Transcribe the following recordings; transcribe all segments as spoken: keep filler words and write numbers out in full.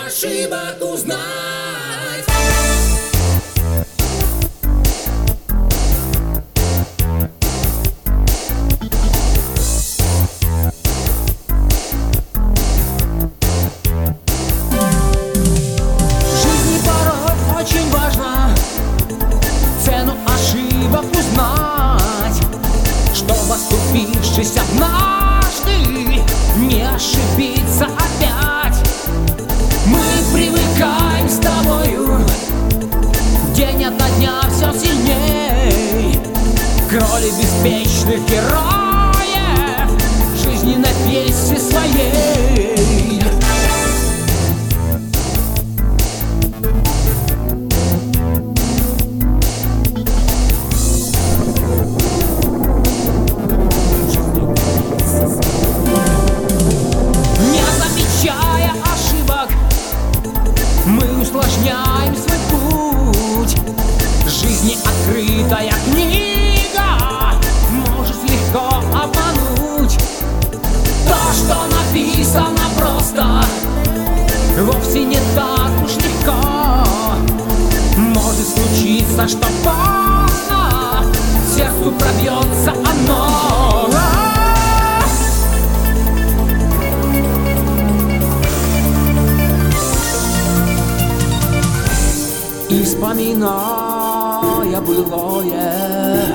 ошибок узнать. В жизни порой очень важно цену ошибок узнать, чтобы, оступившись однажды, не ошибиться опять. Мы привыкаем с тобою день ото дня все сильней к роли беспечных героев жизненной пьесе своей. Не замечая ошибок, мы усложняем свой путь. Жизни открытая книга может легко обмануть. То, что написано просто, вовсе не так уж легко. Может случиться, что поздно в сердцу пробьется оно. И вспоминая былое,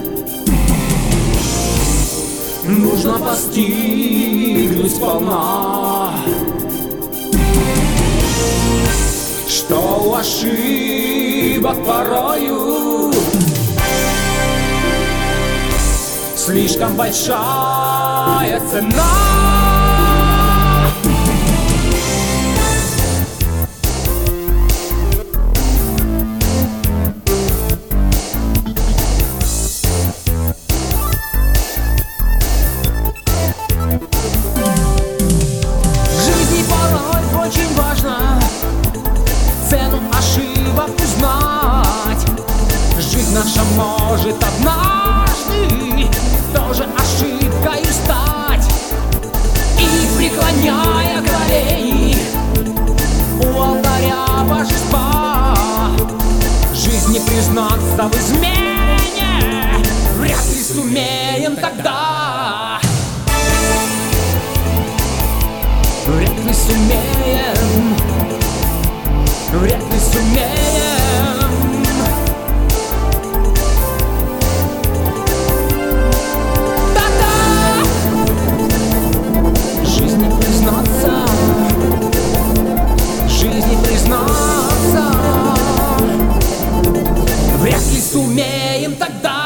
нужно постигнуть сполна, что у ошибок порою слишком большая цена. Очень важно цену ошибок узнать. Жизнь наша может однажды тоже ошибкой стать. И преклоняя колени у алтаря божества, жизни признаться в измене вряд ли сумеем тогда. Вряд ли сумеем, вряд ли сумеем. Да-да! Жизни признаться, жизни признаться, вряд ли сумеем тогда.